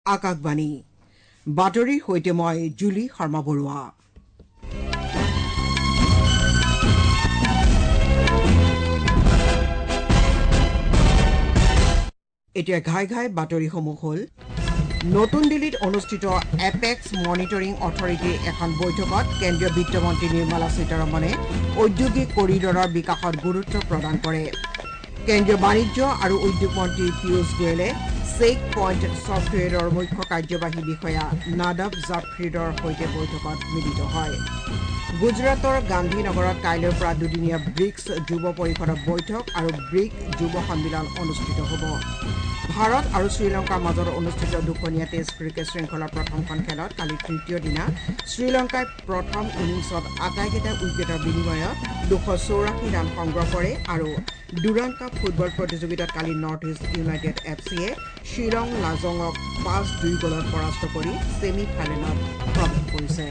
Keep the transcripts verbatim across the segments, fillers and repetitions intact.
আকাশবাণী বাতৰিৰ সৈতে মই জুলি শৰ্মা বৰুৱা। এতিয়া ঘাই ঘাই বাতৰিসমূহ হ'ল নতুন দিল্লীত অনুষ্ঠিত এপেক্স মনিটৰিং অথৰিটিৰ এখন বৈঠকত কেন্দ্ৰীয় বিত্তমন্ত্ৰী নিৰ্মলা সীতাৰমণে ঔদ্যোগিক কৰিডৰৰ বিকাশত গুৰুত্ব প্ৰদান কৰে। কেন্দ্ৰীয় বাণিজ্য আৰু উদ্যোগ মন্ত্ৰী পীয়ুষ গোৱেলে চেক পইণ্ট ছফটৱেৰৰ মুখ্য কাৰ্যবাহী বিষয়া নাদাব জাফ্ৰিৰৰ সৈতে বৈঠকত মিলিত হয়। গুজৰাটৰ গান্ধীনগৰত কাইলৈৰ পৰা দুদিনীয়া ব্ৰিক্স যুৱ পৰিষদৰ বৈঠক আৰু ব্ৰিক যুৱ সন্মিলন অনুষ্ঠিত হ'ব। ভাৰত আৰু শ্ৰীলংকাৰ মাজত অনুষ্ঠিত দুখনীয়া টেষ্ট ক্ৰিকেট শৃংখলাৰ প্ৰথমখন খেলত কালি তৃতীয় দিনা শ্ৰীলংকাই প্ৰথম ইনিংছত আটাইকেইটা উইকেটৰ বিনিময়ত দুশ চৌৰাশী ৰান সংগ্ৰহ কৰে আৰু ডুৰাণ্ড কাপ ফুটবল প্ৰতিযোগিতাত কালি North East United F C Shillong Lajong পাঁচ দুই গলত পৰাস্ত কৰি ছেমি ফাইনেলত প্ৰৱেশ কৰিছে।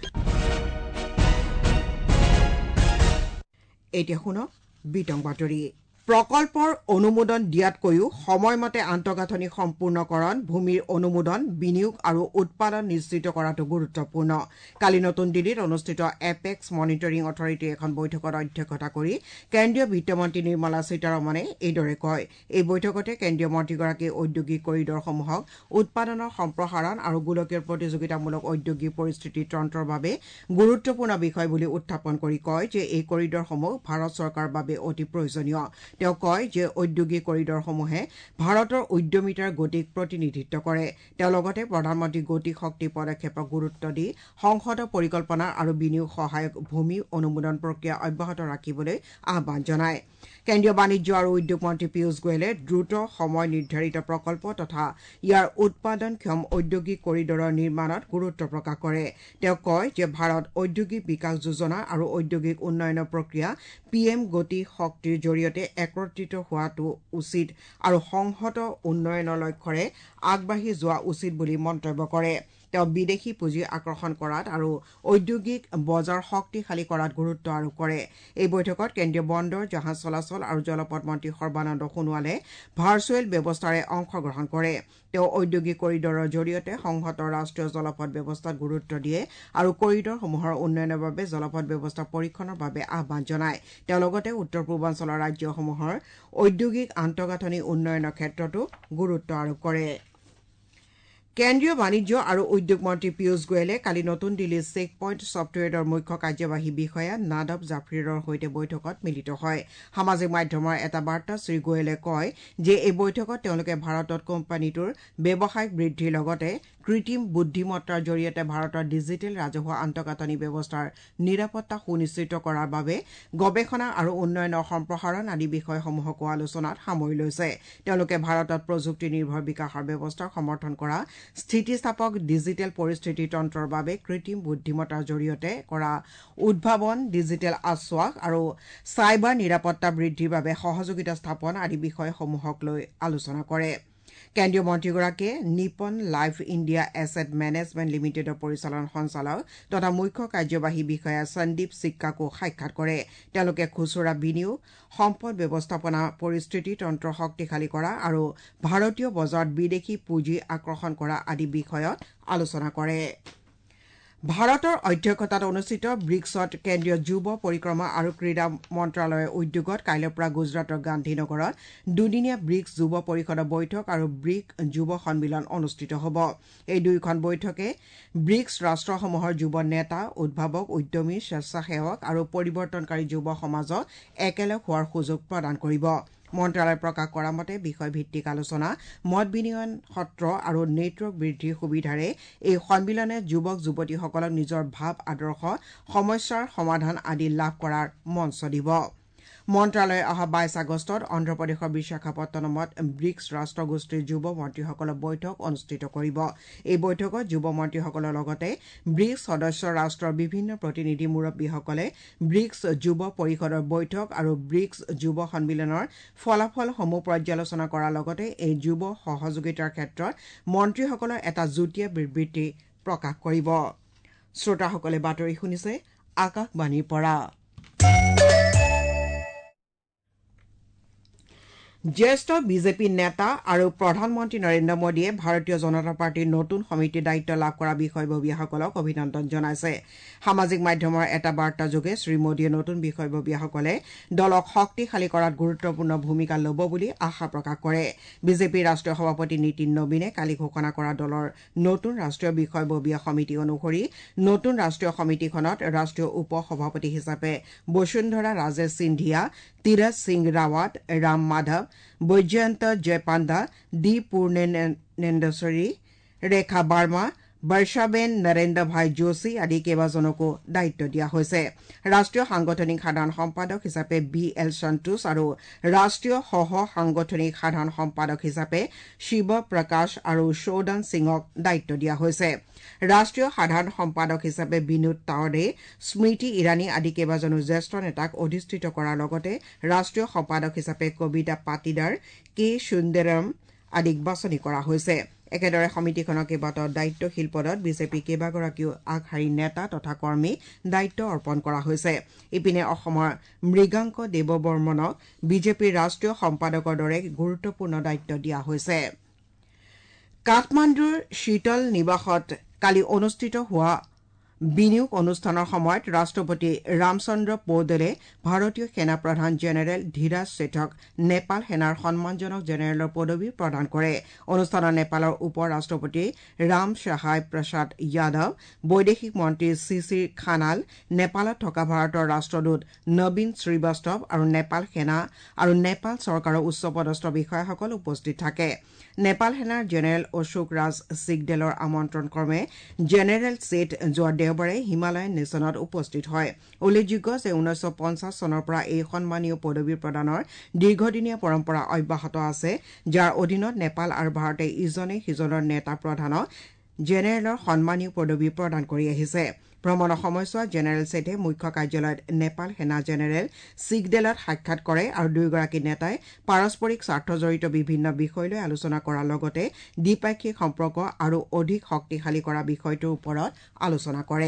এতিয়া শুনক বিতং বাতৰি। প্ৰকল্পৰ অনুমোদন দিয়াতকৈও সময়মতে আন্তঃগাঁথনি সম্পূৰ্ণকৰণ, ভূমিৰ অনুমোদন, বিনিয়োগ আৰু উৎপাদন নিশ্চিত কৰাটো গুৰুত্বপূৰ্ণ। কালি নতুন দিল্লীত অনুষ্ঠিত এপেক্স মনিটৰিং অথৰিটিৰ এখন বৈঠকত অধ্যক্ষতা কৰি কেন্দ্ৰীয় বিত্তমন্ত্ৰী নিৰ্মলা সীতাৰমণে এইদৰে কয়। এই বৈঠকতে কেন্দ্ৰীয় মন্ত্ৰীগৰাকীয়ে ঔদ্যোগিক কৰিডৰসমূহক উৎপাদনৰ সম্প্ৰসাৰণ আৰু গোলকীয় প্ৰতিযোগিতামূলক ঔদ্যোগিক পৰিস্থিতি তন্ত্ৰৰ বাবে গুৰুত্বপূৰ্ণ বিষয় বুলি উত্থাপন কৰি কয় যে এই কৰিডৰসমূহ ভাৰত চৰকাৰৰ বাবে অতি প্ৰয়োজনীয়। তেওঁ কয় যে ঔদ্যোগিক কৰিডৰসমূহে ভাৰতৰ উদ্যমিতাৰ গতিক প্ৰতিনিধিত্ব কৰে। তেওঁ লগতে প্ৰধানমন্ত্ৰী গতি শক্তি পদক্ষেপক গুৰুত্ব দি সংসদৰ পৰিকল্পনা আৰু বিনিয়োগ সহায়ক ভূমি অনুমোদন প্ৰক্ৰিয়া অব্যাহত ৰাখিবলৈ আহ্বান জনায়। কেন্দ্ৰীয় বাণিজ্য আৰু উদ্যোগ মন্ত্ৰী পীয়ুষ গোৱেলে দ্ৰুত সময় নিৰ্ধাৰিত প্ৰকল্প তথা ইয়াৰ উৎপাদনক্ষম ঔদ্যোগিক কৰিডৰৰ নিৰ্মাণত গুৰুত্ব প্ৰকাশ কৰে। তেওঁ কয় যে ভাৰত ঔদ্যোগিক বিকাশ যোজনা আৰু ঔদ্যোগিক উন্নয়নৰ প্ৰক্ৰিয়া পি এম গতি শক্তিৰ জৰিয়তে একত্ৰিত হোৱাটো উচিত আৰু সংহত উন্নয়নৰ লক্ষ্যৰে আগবাঢ়ি যোৱা উচিত বুলি মন্তব্য কৰে। তেওঁ বিদেশী পুঁজি আকৰ্ষণ কৰাত আৰু ঔদ্যোগিক বজাৰ শক্তিশালী কৰাত গুৰুত্ব আৰোপ কৰে। এই বৈঠকত কেন্দ্ৰীয় বন্দৰ, জাহাজ চলাচল আৰু জলপথ মন্ত্ৰী সৰ্বানন্দ সোণোৱালে ভাৰ্চুৱেল ব্যৱস্থাৰে অংশগ্ৰহণ কৰে। তেওঁ ঔদ্যোগিক কৰিডৰৰ জৰিয়তে সংহত ৰাষ্ট্ৰীয় জলপথ ব্যৱস্থাত গুৰুত্ব দিয়ে আৰু কৰিডৰসমূহৰ উন্নয়নৰ বাবে জলপথ ব্যৱস্থা পৰীক্ষণৰ বাবে আহ্বান জনায়। তেওঁ লগতে উত্তৰ পূৰ্বাঞ্চলৰ ৰাজ্যসমূহৰ ঔদ্যোগিক আন্তঃগাঁথনি উন্নয়নৰ ক্ষেত্ৰতো গুৰুত্ব আৰোপ কৰে। কেন্দ্ৰীয় বাণিজ্য আৰু উদ্যোগ মন্ত্ৰী পীয়ুষ গোৱেলে কালি নতুন দিল্লীৰ চেক পইণ্ট ছফটৱেৰৰ মুখ্য কাৰ্যবাহী বিষয়া নাদাব জাফ্ৰিৰৰ সৈতে বৈঠকত মিলিত হয়। সামাজিক মাধ্যমৰ এটা বাৰ্তাত শ্ৰীগোৱেলে কয় যে এই বৈঠকত তেওঁলোকে ভাৰতত কোম্পানীটোৰ ব্যৱসায়িক বৃদ্ধিৰ লগতে কৃত্ৰিম বুদ্ধিমত্তাৰ জৰিয়তে ভাৰতৰ ডিজিটেল ৰাজহুৱা আন্তঃগাঁথনি ব্যৱস্থাৰ নিৰাপত্তা সুনিশ্চিত কৰাৰ বাবে গৱেষণা আৰু উন্নয়নৰ সম্প্ৰসাৰণ আদি বিষয়সমূহকো আলোচনাত সামৰি লৈছে। তেওঁলোকে ভাৰতত প্ৰযুক্তি নিৰ্ভৰ বিকাশৰ ব্যৱস্থাক সমৰ্থন কৰা, স্থিতিস্থাপক ডিজিটেল পৰিস্থিতি তন্ত্ৰৰ বাবে কৃত্ৰিম বুদ্ধিমত্তাৰ জৰিয়তে কৰা উদ্ভাৱন, ডিজিটেল আশ্বাস আৰু চাইবাৰ নিৰাপত্তা বৃদ্ধিৰ বাবে সহযোগিতা স্থাপন আদি বিষয়সমূহক লৈ আলোচনা কৰে। কেন্দ্ৰীয় মন্ত্ৰীগৰাকীয়ে Nippon life India asset management লিমিটেডৰ পৰিচালন সঞ্চালক তথা মুখ্য কাৰ্যবাহী বিষয়া সন্দীপ সিক্কাকো সাক্ষাৎ কৰে। তেওঁলোকে খুচুৰা বিনিয়োগ, সম্পদ ব্যৱস্থাপনা পৰিস্থিতি তন্ত্ৰ শক্তিশালী কৰা আৰু ভাৰতীয় বজাৰত বিদেশী পুঁজি আকৰ্ষণ কৰা আদি বিষয়ত আলোচনা কৰে। ভাৰতৰ অধ্যক্ষতাত অনুষ্ঠিত ব্ৰিক্সত কেন্দ্ৰীয় যুৱ পৰিক্ৰমা আৰু ক্ৰীড়া মন্ত্ৰালয়ৰ উদ্যোগত কাইলৈৰ পৰা গুজৰাটৰ গান্ধীনগৰত দুদিনীয়া ব্ৰিক্স যুৱ পৰিষদৰ বৈঠক আৰু ব্ৰিক যুৱ সন্মিলন অনুষ্ঠিত হ'ব। এই দুয়োখন বৈঠকে ব্ৰিক্স ৰাষ্ট্ৰসমূহৰ যুৱ নেতা, উদ্ভাৱক, উদ্যমী, স্বেচ্ছাসেৱক আৰু পৰিৱৰ্তনকাৰী যুৱ সমাজক একেলগ হোৱাৰ সুযোগ প্ৰদান কৰিব। মন্ত্ৰালয়ে প্ৰকাশ কৰা মতে বিষয়ভিত্তিক আলোচনা, মত বিনিময় সত্ৰ আৰু নেটৱৰ্ক বৃদ্ধিৰ সুবিধাৰে এই সন্মিলনে যুৱক যুৱতীসকলক নিজৰ ভাৱ আদৰ্শ, সমস্যাৰ সমাধান আদি লাভ কৰাৰ মঞ্চ দিব। মন্ত্ৰালয়ে অহা বাইছ আগষ্টত অন্ধ্ৰপ্ৰদেশৰ বিশাখাপট্টনমত ব্ৰিক্স ৰাষ্ট্ৰগোষ্ঠীৰ যুৱ মন্ত্ৰীসকলৰ বৈঠক অনুষ্ঠিত কৰিব। এই বৈঠকত যুৱ মন্ত্ৰীসকলৰ লগতে ব্ৰিক্স সদস্য ৰাষ্ট্ৰৰ বিভিন্ন প্ৰতিনিধি মুৰব্বীসকলে ব্ৰিক্স যুৱ পৰিষদৰ বৈঠক আৰু ব্ৰিক্স যুৱ সন্মিলনৰ ফলাফলসমূহ পৰ্যালোচনা কৰাৰ লগতে এই যুৱ সহযোগিতাৰ ক্ষেত্ৰত মন্ত্ৰীসকলৰ এটা যুটীয়া বিবৃতি প্ৰকাশ কৰিব। শ্ৰোতাসকলে বাতৰি শুনিছে আকাশবাণীৰ পৰা। জ্যেষ্ঠ বিজেপি নেতা আৰু প্ৰধানমন্ত্ৰী নৰেন্দ্ৰ মোদীয়ে ভাৰতীয় জনতা পাৰ্টিৰ নতুন সমিতিৰ দায়িত্ব লাভ কৰা বিষয়ববীয়াসকলক অভিনন্দন জনাইছে সামাজিক মাধ্যমৰ এটা বাৰ্তাযোগে শ্ৰীমোদীয়ে নতুন বিষয়ববীয়াসকলে দলক শক্তিশালী কৰাত গুৰুত্বপূৰ্ণ ভূমিকা ল'ব বুলি আশা প্ৰকাশ কৰে বিজেপিৰ ৰাষ্ট্ৰীয় সভাপতি নীতিন নবীনে কালি ঘোষণা কৰা দলৰ নতুন ৰাষ্ট্ৰীয় বিষয়ববীয়া সমিতি অনুসৰি নতুন ৰাষ্ট্ৰীয় সমিতিখনত ৰাষ্ট্ৰীয় উপ সভাপতি হিচাপে বসুন্ধৰা ৰাজে সিন্ধিয়া তীৰথ সিং ৰাৱাট ৰাম মাধৱ বৈজয়ন্ত জয়পাণ্ডা ডি পূৰ্ণেন্দশ্বৰী ৰেখা বাৰ্মা বৰ্ষাবেন নৰেন্দ্ৰ ভাই যোশী আদি কেইবাজনকো দায়িত্ব দিয়া হৈছে ৰাষ্ট্ৰীয় সাংগঠনিক সাধাৰণ সম্পাদক হিচাপে বি এল সন্তোষ আৰু ৰাষ্ট্ৰীয় সহ সাংগঠনিক সাধাৰণ সম্পাদক হিচাপে শিৱ প্ৰকাশ আৰু সৌদান সিঙক দায়িত্ব দিয়া হৈছে ৰাষ্ট্ৰীয় সাধাৰণ সম্পাদক হিচাপে বিনোদ তাৱৰে স্মৃতি ইৰাণী আদি কেইবাজনো জ্যেষ্ঠ নেতাক অধিষ্ঠিত কৰাৰ লগতে ৰাষ্ট্ৰীয় সম্পাদক হিচাপে কবিতা পাটিদাৰ কে সুন্দৰম আদিক বাছনি কৰা হৈছে একেদৰে সমিতিখনৰ কেইবাটাও দায়িত্বশীল পদত বিজেপি কেইবাগৰাকীও আগশাৰীৰ নেতা তথা কৰ্মীক দায়িত্ব অৰ্পণ কৰা হৈছে ইপিনে অসমৰ মৃগাংক দেৱবৰ্মনক বিজেপিৰ ৰাষ্ট্ৰীয় সম্পাদকৰ দৰে গুৰুত্বপূৰ্ণ দায়িত্ব দিয়া হৈছে কাঠমাণ্ডুৰ শীতল নিবাসত কালি অনুষ্ঠিত হোৱা বিনিয়োগ অনুষ্ঠানৰ সময়ত ৰাষ্ট্ৰপতি ৰামচন্দ্ৰ পৌডেলে ভাৰতীয় সেনা প্ৰধান জেনেৰেল ধীৰাজ শেঠক নেপাল সেনাৰ সন্মানজনক জেনেৰেলৰ পদবী প্ৰদান কৰে অনুষ্ঠানত নেপালৰ উপ ৰাষ্ট্ৰপতি ৰাম সহায় প্ৰসাদ যাদৱ বৈদেশিক মন্ত্ৰী চিচি খানাল নেপালত থকা ভাৰতৰ ৰাষ্ট্ৰদূত নবীন শ্ৰীবাস্তৱ আৰু নেপাল সেনা আৰু নেপাল চৰকাৰৰ উচ্চপদস্থ বিষয়াসকল উপস্থিত থাকে নেপাল সেনাৰ জেনেৰেল অশোক ৰাজ সিগডেলৰ আমন্ত্ৰণ ক্ৰমে জেনেৰেল ছেঠ যোৱা দেওবাৰে হিমালয়ান নেশ্যনত উপস্থিত হয় উল্লেখযোগ্য যে ঊনৈশ পঞ্চাছ চনৰ পৰা এই সন্মানীয় পদবী প্ৰদানৰ দীৰ্ঘদিনীয়া পৰম্পৰা অব্যাহত আছে যাৰ অধীনত নেপাল আৰু ভাৰতে ইজনে সিজনৰ নেতা প্ৰধানক জেনেৰেলৰ সন্মানীয় পদবী প্ৰদান কৰি আহিছে ভ্ৰমণৰ সময়ছোৱাত জেনেৰেল ছেঠে মুখ্য কাৰ্যালয়ত নেপাল সেনা জেনেৰেল সিগডেলত সাক্ষাৎ কৰে আৰু দুয়োগৰাকী নেতাই পাৰস্পৰিক স্বাৰ্থজড়িত বিভিন্ন বিষয় লৈ আলোচনা কৰাৰ লগতে দ্বিপাক্ষিক সম্পৰ্ক আৰু অধিক শক্তিশালী কৰা বিষয়টোৰ ওপৰত আলোচনা কৰে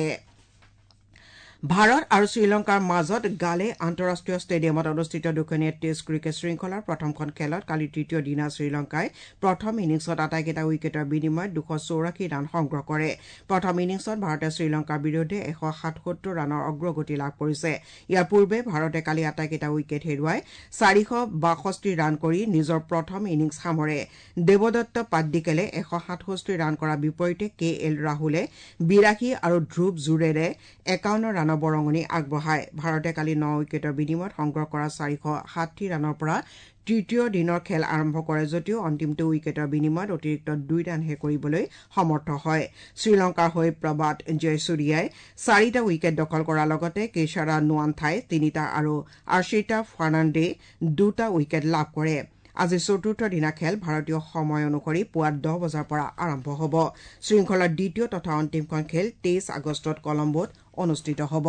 ভাৰত আৰু শ্ৰীলংকাৰ মাজত গালে আন্তঃৰাষ্ট্ৰীয় ষ্টেডিয়ামত অনুষ্ঠিত দুখনীয়া টেষ্ট ক্ৰিকেট শৃংখলাৰ প্ৰথমখন খেলত কালি তৃতীয় দিনা শ্ৰীলংকাই প্ৰথম ইনিংছত আটাইকেইটা উইকেটৰ বিনিময়ত দুশ চৌৰাশী ৰান সংগ্ৰহ কৰে প্ৰথম ইনিংছত ভাৰতে শ্ৰীলংকাৰ বিৰুদ্ধে এশ সাতসত্তৰ ৰানৰ অগ্ৰগতি লাভ কৰিছে ইয়াৰ পূৰ্বে ভাৰতে কালি আটাইকেইটা উইকেট হেৰুৱাই চাৰিশ বাষষ্ঠি ৰান কৰি নিজৰ প্ৰথম ইনিংছ সামৰে দেৱদত্ত পাড্ডিকেলে এশ সাতষষ্ঠি ৰান কৰাৰ বিপৰীতে কে এল ৰাহুলে বিৰাশী আৰু ধ্ৰুৱ জুৰেৰে একাৱন্ন ৰানৰ বৰঙণি আগবঢ়ায় ভাৰতে কালি ন উইকেটৰ বিনিময়ত সংগ্ৰহ কৰা চাৰিশ ষাঠি ৰানৰ পৰা তৃতীয় দিনৰ খেল আৰম্ভ কৰে যদিও অন্তিমটো উইকেটৰ বিনিময়ত অতিৰিক্ত দুই ৰানহে কৰিবলৈ সমৰ্থ হয় শ্ৰীলংকাৰ হৈ প্ৰবাদ জয়সূৰ্যাই চাৰিটা উইকেট দখল কৰাৰ লগতে কেশাৰা নোৱান্থাই তিনিটা আৰু আৰ্চিতা ফাৰ্ণাণ্ডে দুটা উইকেট লাভ কৰে আজি চতুৰ্থ দিনা খেল ভাৰতীয় সময় অনুসৰি পুৱা দহ বজাৰ পৰা আৰম্ভ হ'ব শৃংখলাৰ দ্বিতীয় তথা অন্তিমখন খেল তেইছ আগষ্টত কলম্বোত অনুষ্ঠিত হ'ব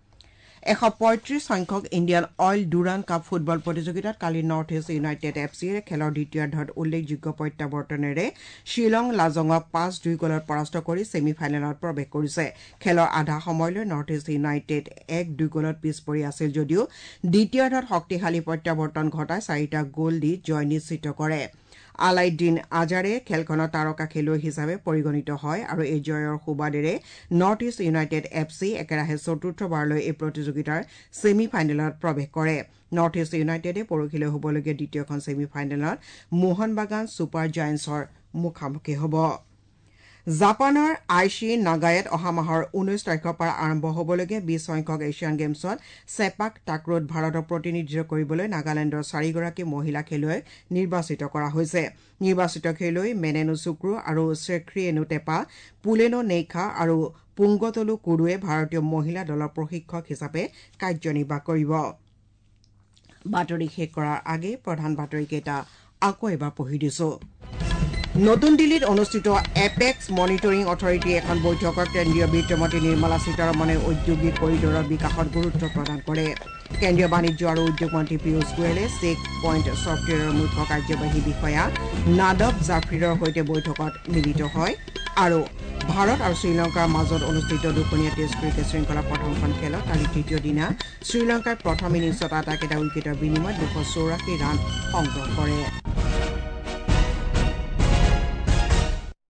এশ পঁয়ত্ৰিশ সংখ্যক Indian oil Durand cup football প্ৰতিযোগিতাত কালি North East United F C খেলৰ দ্বিতীয়াৰ্ধত উল্লেখযোগ্য প্ৰত্যাৱৰ্তনেৰে শ্বিলং লাজঙক পাঁচ দুই গলত পৰাস্ত কৰি ছেমি ফাইনেলত প্ৰৱেশ কৰিছে খেলৰ আধা সময়লৈ নৰ্থ ইষ্ট ইউনাইটেড এক দুই গলত পিছ পৰি আছিল যদিও দ্বিতীয়াৰ্ধত শক্তিশালী প্ৰত্যাৱৰ্তন ঘটাই চাৰিটা গ'ল দি জয় নিশ্চিত কৰে আলাইদ্দিন আজাৰে খেলখনৰ তাৰকা খেলুৱৈ হিচাপে পৰিগণিত হয় আৰু এই জয়ৰ সুবাদেৰে North East United F C একেৰাহে চতুৰ্থবাৰলৈ এই প্ৰতিযোগিতাৰ ছেমি ফাইনেলত প্ৰৱেশ কৰে নৰ্থ ইষ্ট ইউনাইটেডে পৰহিলৈ হ'বলগীয়া দ্বিতীয়খন ছেমি ফাইনেলত মোহন বাগান ছুপাৰ জায়েণ্টছৰ মুখামুখি হ'ব জাপানৰ আইচি নাগায়াত অহা মাহৰ ঊনৈশ তাৰিখৰ পৰা আৰম্ভ হ'বলগীয়া বিশ সংখ্যক এছিয়ান গেমছত ছেপাক টাক্ৰত ভাৰতক প্ৰতিনিধিত্ব কৰিবলৈ নাগালেণ্ডৰ চাৰিগৰাকী মহিলা খেলুৱৈক নিৰ্বাচিত কৰা হৈছে নিৰ্বাচিত খেলুৱৈ মেনেনো চুক্ৰু আৰু শ্ৰেখ্ৰিয়েনো টেপা পুলেনো নেইখা আৰু পুংগতলু কুৰুৱে ভাৰতীয় মহিলা দলৰ প্ৰশিক্ষক হিচাপে কাৰ্যনিৰ্বাহ কৰিব বাতৰি শেষ কৰাৰ আগেয়ে প্ৰধান বাতৰিকেইটা আকৌ এবাৰ পঢ়ি দিছো নতুন দিল্লীত অনুষ্ঠিত এপেক্স মনিটৰিং অথৰিটিৰ এখন বৈঠকত কেন্দ্ৰীয় বিত্তমন্ত্ৰী নিৰ্মলা সীতাৰমণে ঔদ্যোগিক কৰিডৰৰ বিকাশত গুৰুত্ব প্ৰদান কৰে কেন্দ্ৰীয় বাণিজ্য আৰু উদ্যোগ মন্ত্ৰী পীয়ূষ গোৱেলে চেক পইণ্ট ছফ্টৱেৰৰ মুখ্য কাৰ্যবাহী বিষয়া নাদব জাফ্ৰিৰৰ সৈতে বৈঠকত মিলিত হয় আৰু ভাৰত আৰু শ্ৰীলংকাৰ মাজত অনুষ্ঠিত দুখনীয়া টেষ্ট ক্ৰিকেট শৃংখলাৰ প্ৰথমখন খেলত কালি তৃতীয় দিনা শ্ৰীলংকাই প্ৰথম ইনিংছত আটাইকেইটা উইকেটৰ বিনিময়ত দুশ চৌৰাশী ৰান সংগ্ৰহ কৰে।